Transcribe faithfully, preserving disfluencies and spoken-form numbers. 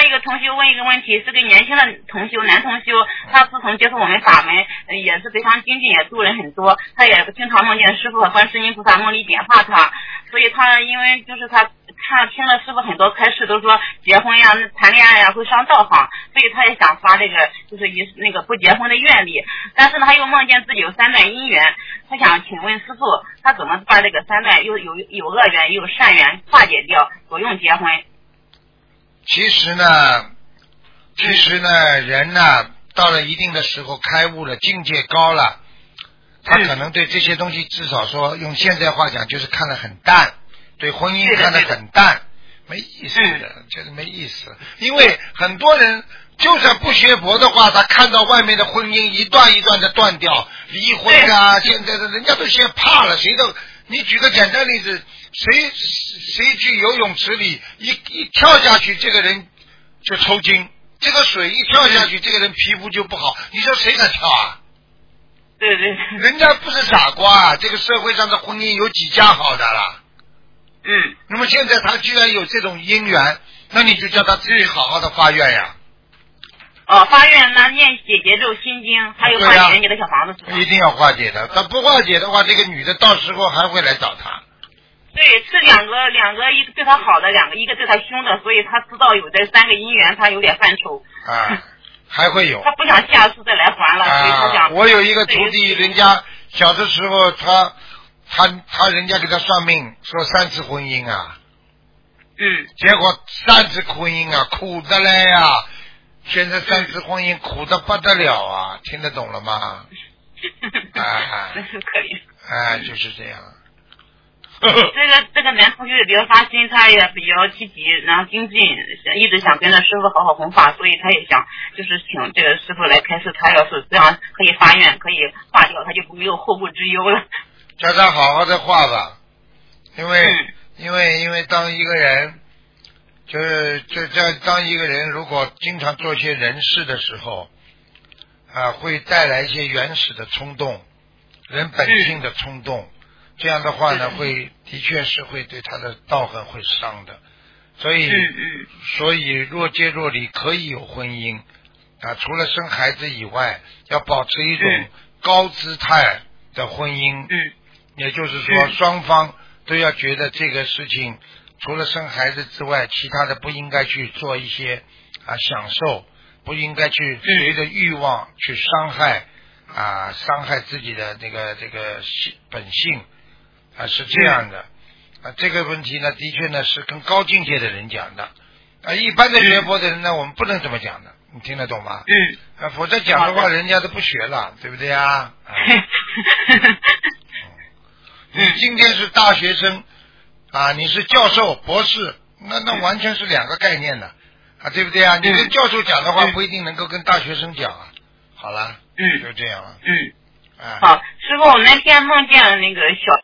一个同修问一个问题，是个年轻的同修，男同修，他自从接触我们法门，呃也是非常精进，也度人很多。他也经常梦见师傅和观世音菩萨梦里点化他，所以他因为就是他看听了师傅很多开示，都说结婚呀、谈恋爱呀会伤道行，所以他也想发这个就是一那个不结婚的愿力。但是呢，他又梦见自己有三段姻缘，他想请问师傅，他怎么把这个三段又有有恶缘又有善缘化解掉，不用结婚？ 其实呢，其实呢，人呢到了一定的时候开悟了，境界高了，他可能对这些东西至少说用现在话讲就是看得很淡，对婚姻看得很淡，没意思的，就是没意思。因为很多人就算不学佛的话，他看到外面的婚姻一段一段的断掉，离婚啊，现在的人家都先怕了，谁都。你举个简单例子，谁谁去游泳池里一一跳下去，这个人就抽筋；这个水一跳下去，这个人皮肤就不好。你说谁敢跳啊？ 对对。 人家不是傻瓜，这个社会上的婚姻有几家好的啦？ 嗯。 那么现在他居然有这种姻缘，那你就叫他自己好好的发愿呀。 哦，发愿那念解结咒心经，还有化解人家的小房子是吧？ 一定要化解的，他不化解的话，这个女的到时候还会来找他。 对，是两个两个，一个对他好的，两个一个对他凶的，所以他知道有这三个姻缘，他有点犯愁。 啊，还会有。 他不想下次再来还了，所以他想。 我有一个徒弟，人家小的时候他他他人家给他算命说三次婚姻啊。 嗯。 结果三次婚姻啊，苦的嘞呀。现在三次婚姻苦得不得了啊，听得懂了吗？啊， 真是可怜。 啊，就是这样。 这个这个男同学也比较发心，他也比较积极，然后精进，一直想跟着师傅好好弘法，所以他也想就是请这个师傅来开示，他要是这样可以发愿，可以化掉，他就没有后顾之忧了。 叫他好好的化吧，因为、嗯、因为因为当一个人。就是这这当一个人如果经常做一些人事的时候啊，会带来一些原始的冲动，人本性的冲动，嗯、这样的话呢，会的确是会对他的道行会伤的。所以，嗯嗯、所以若即若离可以有婚姻啊，除了生孩子以外，要保持一种高姿态的婚姻，嗯、也就是说双方都要觉得这个事情。除了生孩子之外，其他的不应该去做一些啊享受，不应该去随着欲望去伤害啊伤害自己的这个这个本性啊，是这样的啊。这个问题呢，的确呢是跟高境界的人讲的啊，一般的学佛的人呢，我们不能这么讲的，你听得懂吗？嗯。啊，否则讲的话，人家都不学了，对不对啊？啊你今天是大学生。啊，你是教授、博士，那那完全是两个概念的啊，对不对啊？你跟教授讲的话，不一定能够跟大学生讲啊。好了，嗯，就这样了。 嗯， 啊， 好，师傅，我那天梦见那个小。